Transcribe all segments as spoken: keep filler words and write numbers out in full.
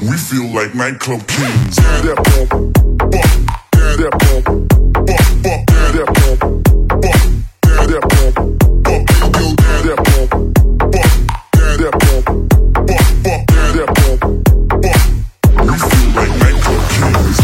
We feel like nightclub kings. Yeah, that bump, bump, yeah, that bump, bump, bump, yeah, that bump, bump, yeah, that bump, bump, yeah, that bump, bump, yeah, that bump, bump, bump, yeah, that bump, bump. We feel like nightclub kings.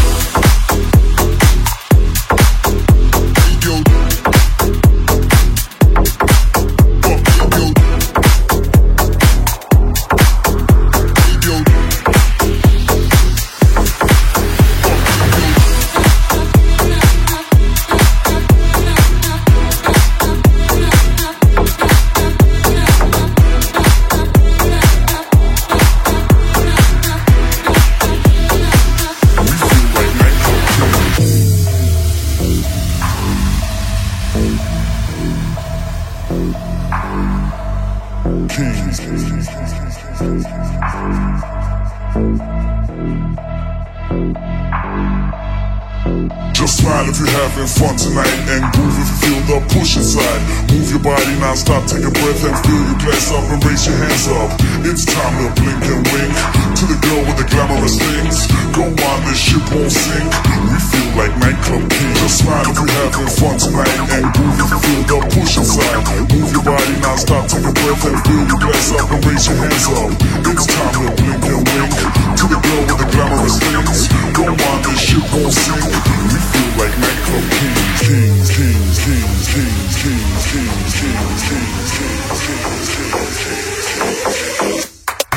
Just smile if you're having fun tonight, and groove if you feel the push inside. Move your body non-stop, take a breath and fill your glass up and raise your hands up. It's time to blink and wink to the girl with the glamorous things. Go on, this ship won't sink. We feel like nightclub kings. Just smile if you're having fun tonight, and groove if you feel the push inside. Move your body non-stop, take a breath and fill your glass up and raise your hands up. It's time to blink and wink to the girl with the glamorous things. Go on, this ship won't sink. We feel like nightclub kings, kings, kings, kings, kings, kings, kings, kings, kings, kings, kings, kings, kings, kings.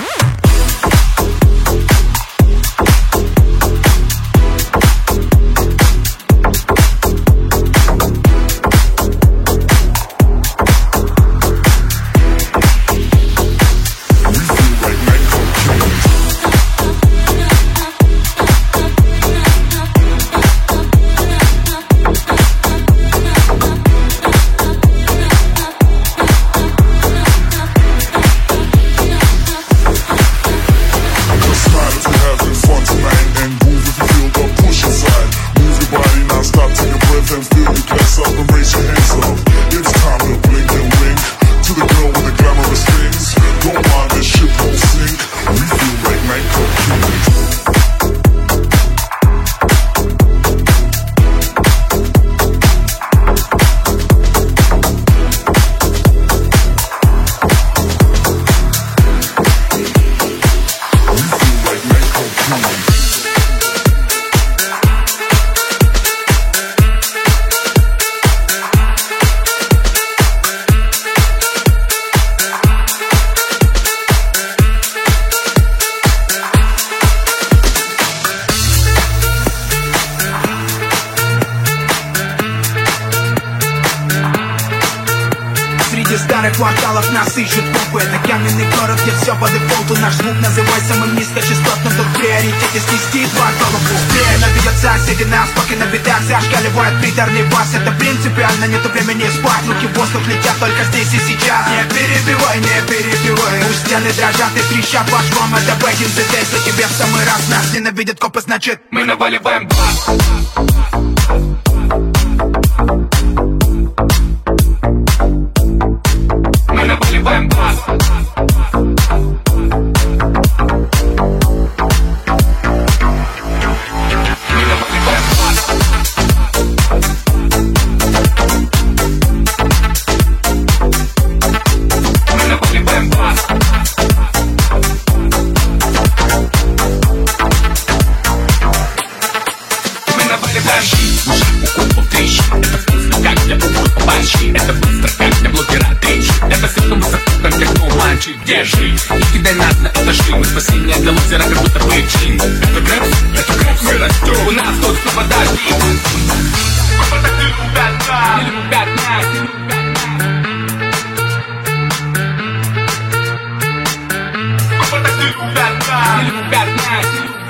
Кварталов нас ищут толпы. Это каменный город, где все по дефолту. Наш звук называй самым низкочастотным. Тут в приоритете снести два голову быстрее. Набьет соседи нас, поки на бедах зашкаливает приторный бас. Это принципиально, нету времени спать. Руки в воздух летят только здесь и сейчас. Не перебивай, не перебивай. Пусть стены дрожат и трещат. Ваш вам это back in the days. А тебе в самый раз нас ненавидят копы, значит мы наваливаем бас. Мы наваливаем бас. Мы наваливаем бас. Мы наваливаем бас. Мы наваливаем щит. Укол трещит. Это вкусно, как для пупок побольше. Это быстро, как для блогера трещит. Это все, кто высоко, как техноманчик. Где жить? Не кидай нас на этажи. Мы спасение для лузера, как будто бычки. Это грэпс, это грэпс, мы растем. У нас тут снова дожди. Папа так не любят нас. Не любят нас. Папа так не любят нас. Не любят нас.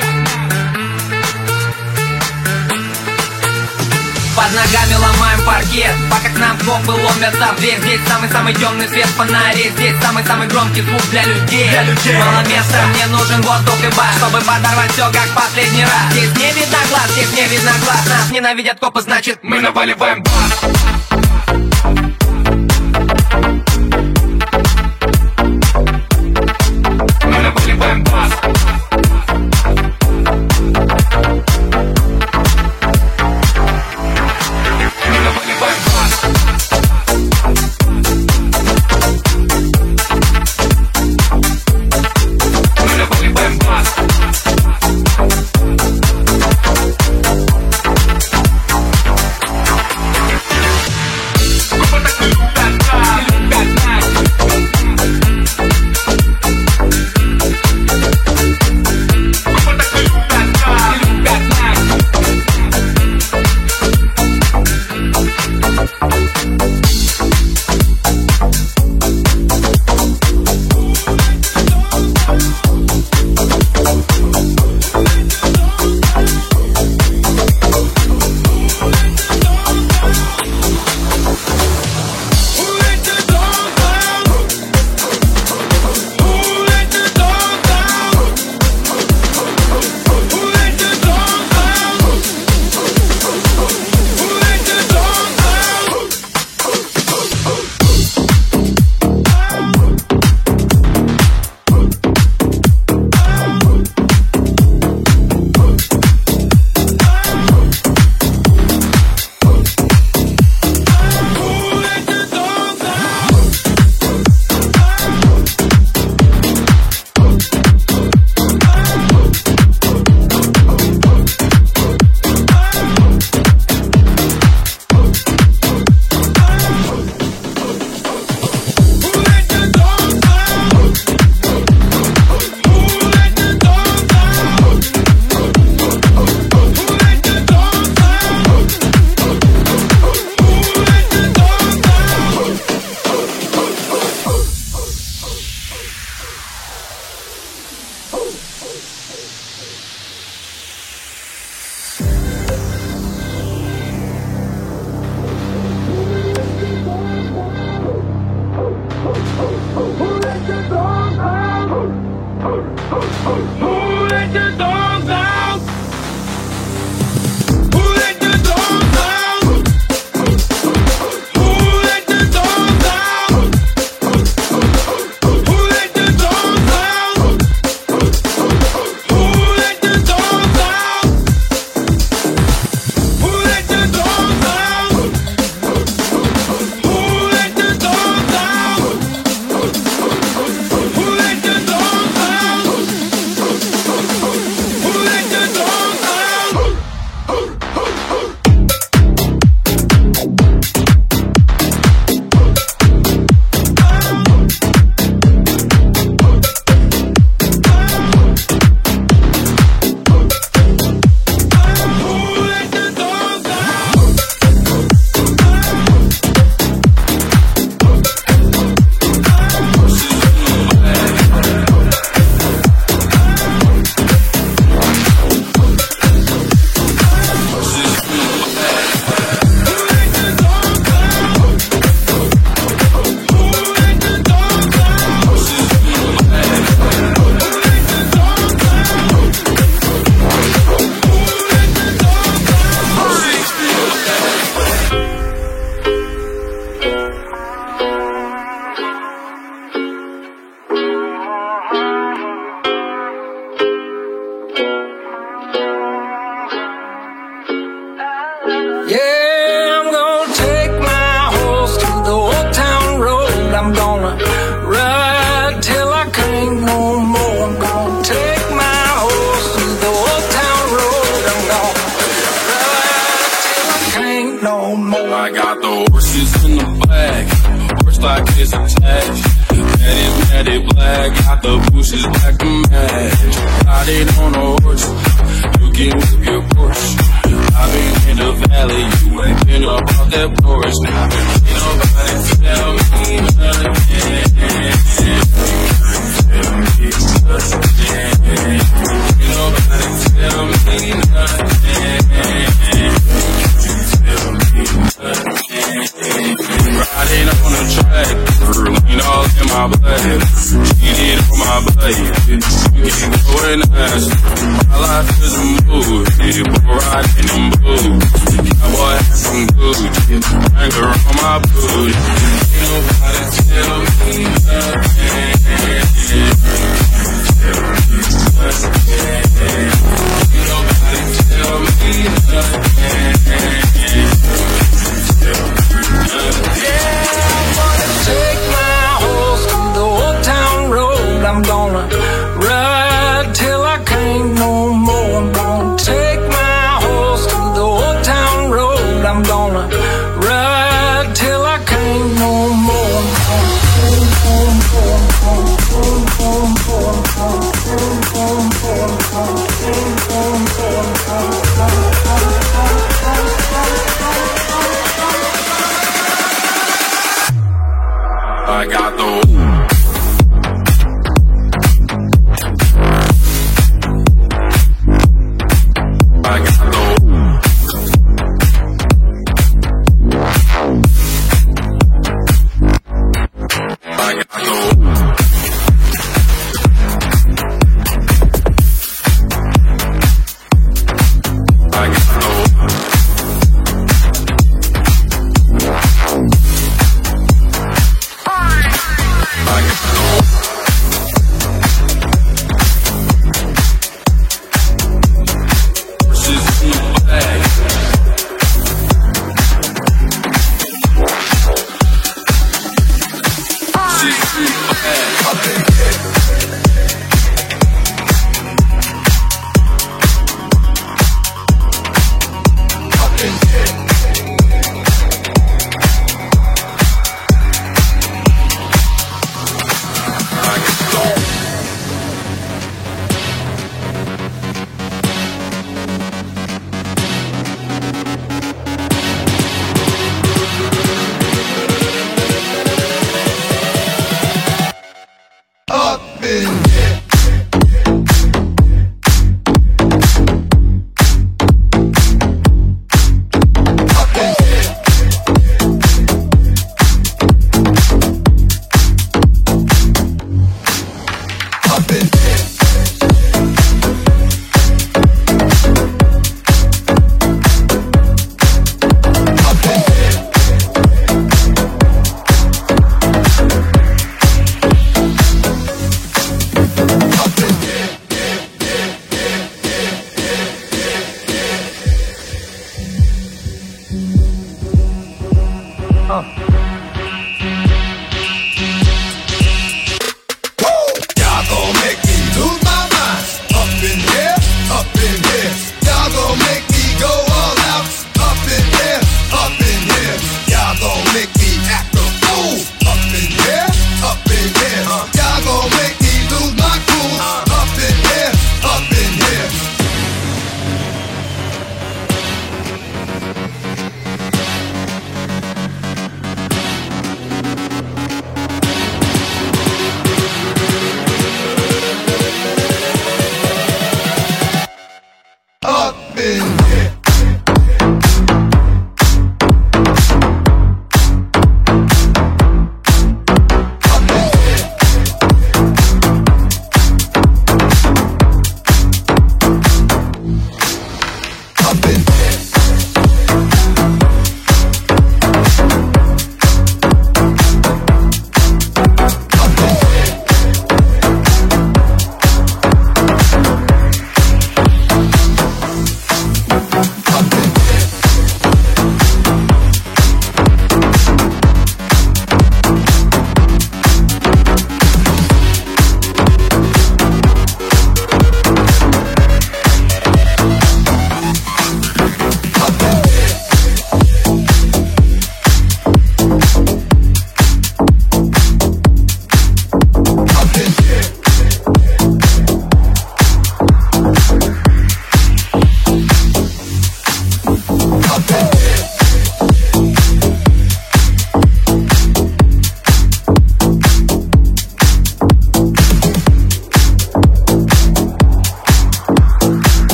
Под ногами ломаем паркет, пока к нам копы ломятся в дверь. Здесь самый-самый темный свет фонарей. Здесь самый-самый громкий звук для людей. Для людей. Мало места, мне нужен воздух и бас, чтобы подорвать все как последний раз. Здесь не видно глаз, здесь не видно глаз. Нас ненавидят копы, значит мы наваливаем бас. Мы наваливаем бас.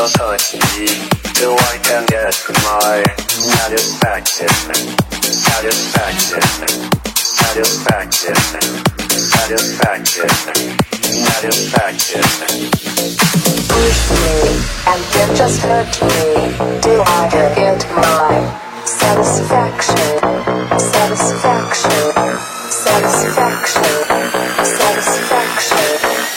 just hurt me till I can get my satisfaction, satisfaction, satisfaction, satisfaction, satisfaction. Push me and then just hurt me till I can get my satisfaction, satisfaction, satisfaction, satisfaction.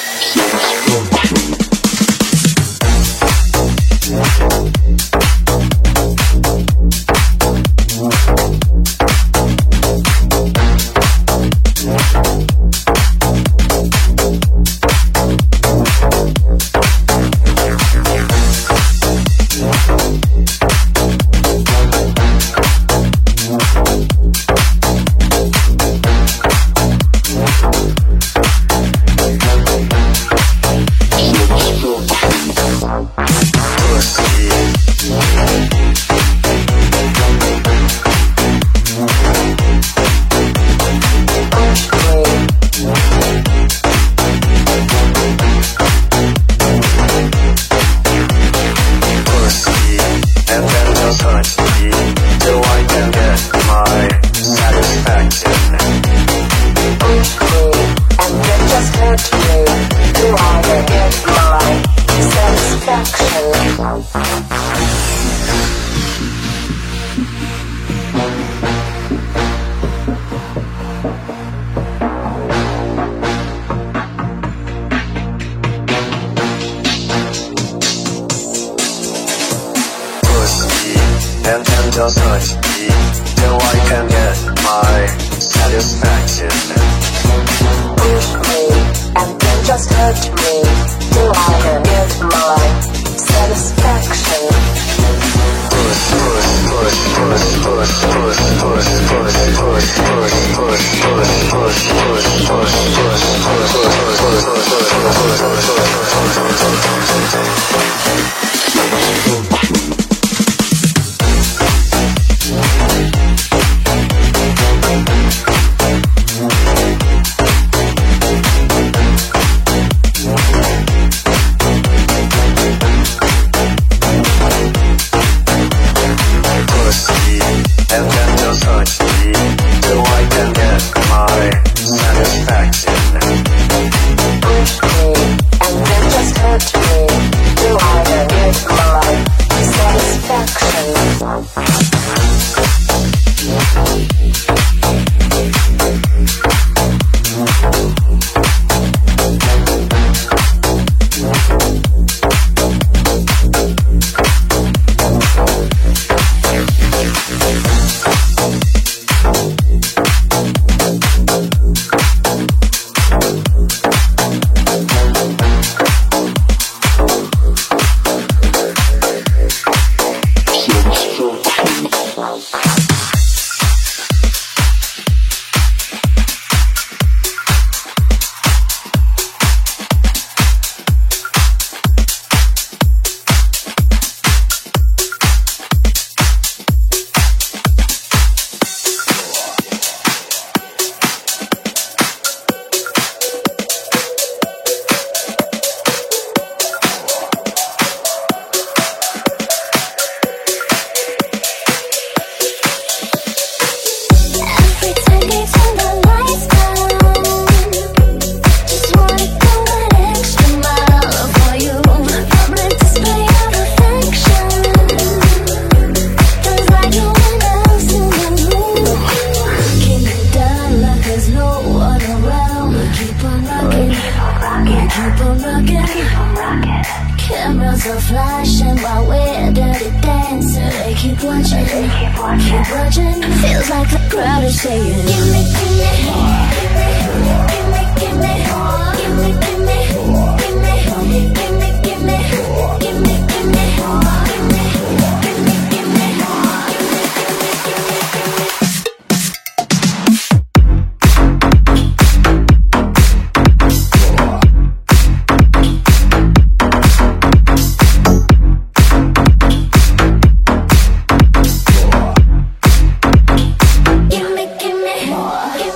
And then just hurt me till I can get my satisfaction. Push me and then just hurt me till I can get my satisfaction. Push, push, push, push, push, push, push, push, push, push, push, push, push, push, push, push, push, push, push. And then just hurt me till I can get my satisfaction. Push me and then just hurt me till I can get my satisfaction. Cameras are flashing while we're dirty dancing. They keep watching, keep watching. Feels like the crowd is saying, give me, give me, give me, give me, give me, give me, give me, give me, give me, give me, give me, give me, give me, give me, give me. Give me, give me, give me.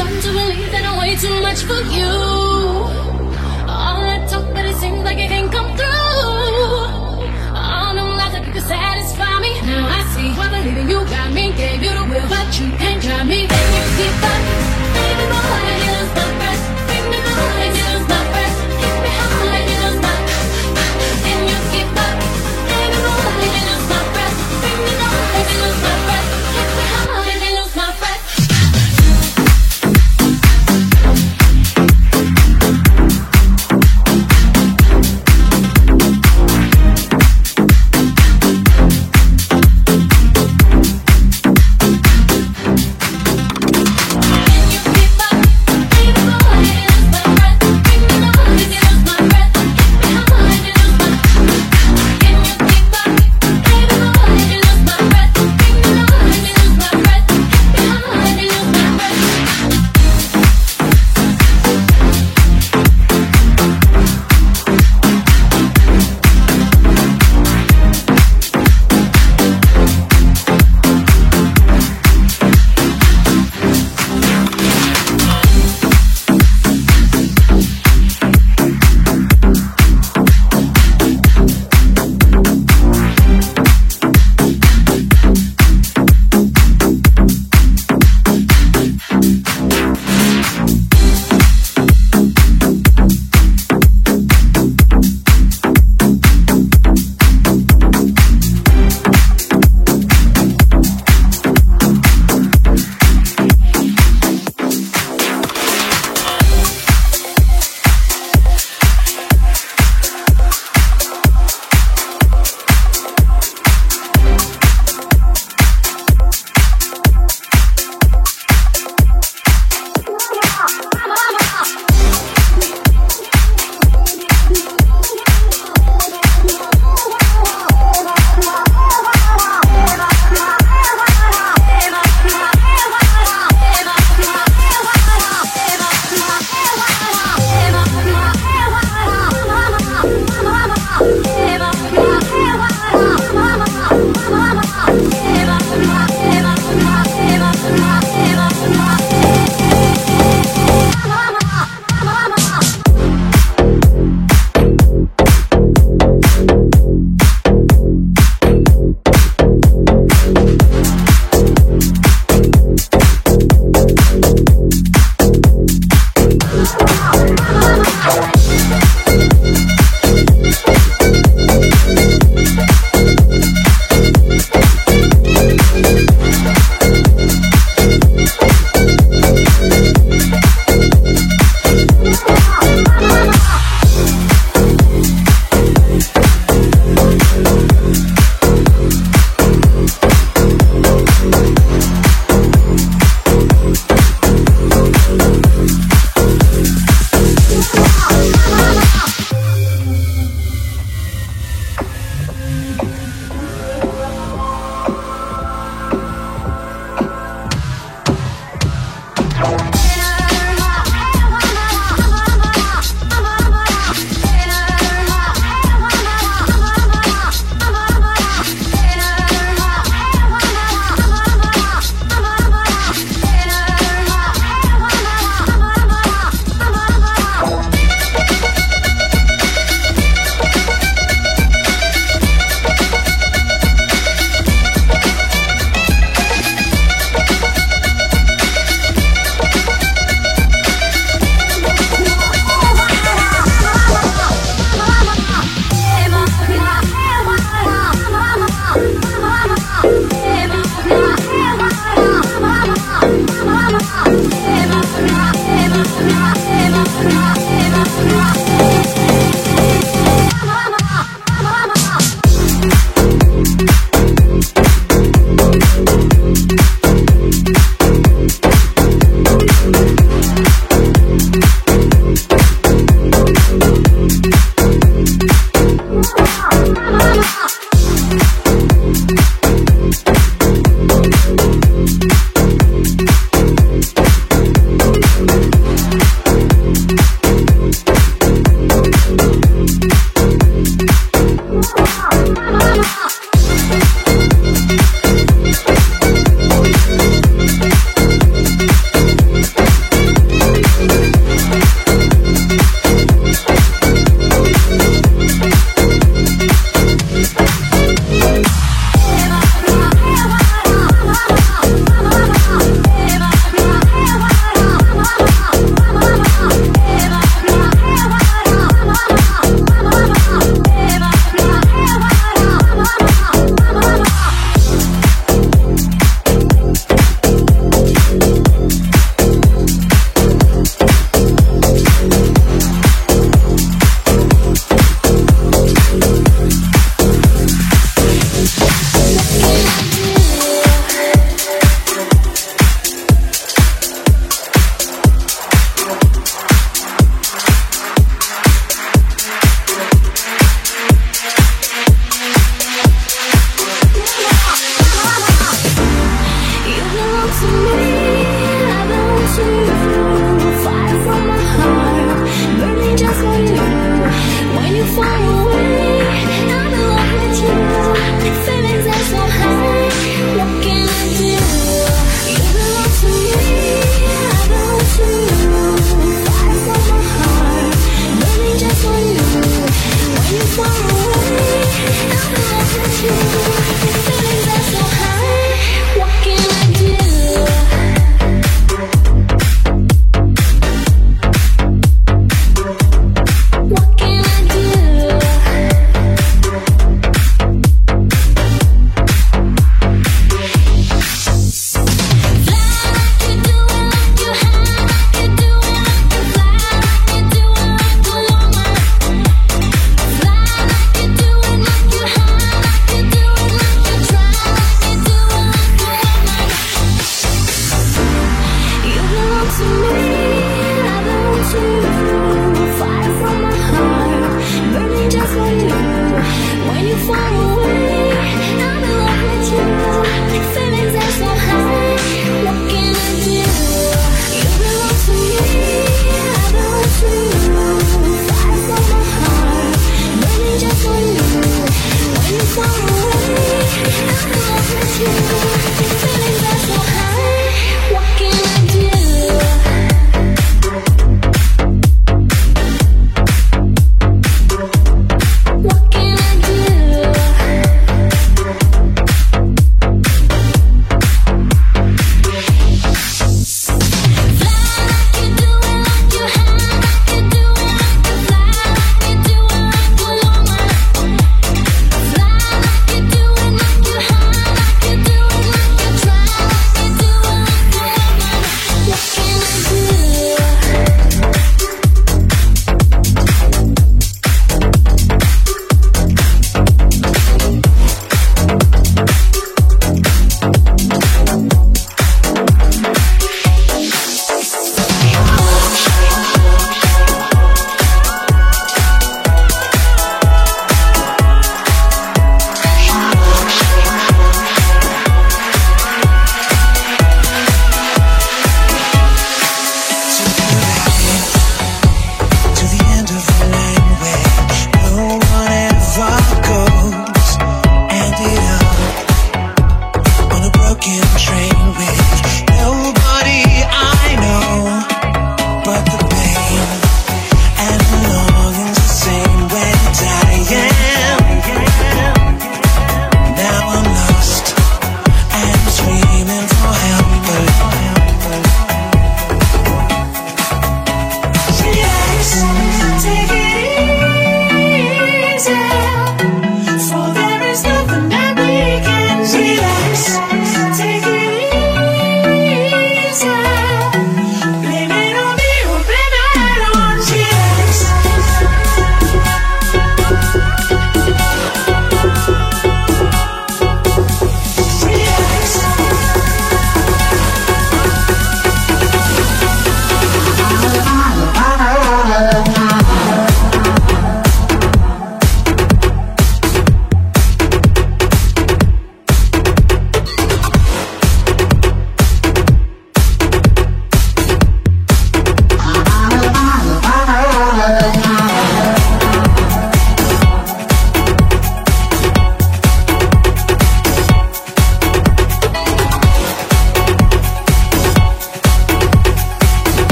starting to believe that I'm way too much for you. All that talk, but it seems like it can't come through. All them lies that you could satisfy me. Now I see why believing you got me. Gave you the will, but you can't drive me. Then you keep up, baby boy, you lose my breath. Baby boy, you lose my breath. Hit me hard, you lose my. Then you keep up, baby boy, you lose my breath. Baby boy, you lose my breath. Hit me hard, you lose my breath.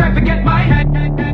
forget my head.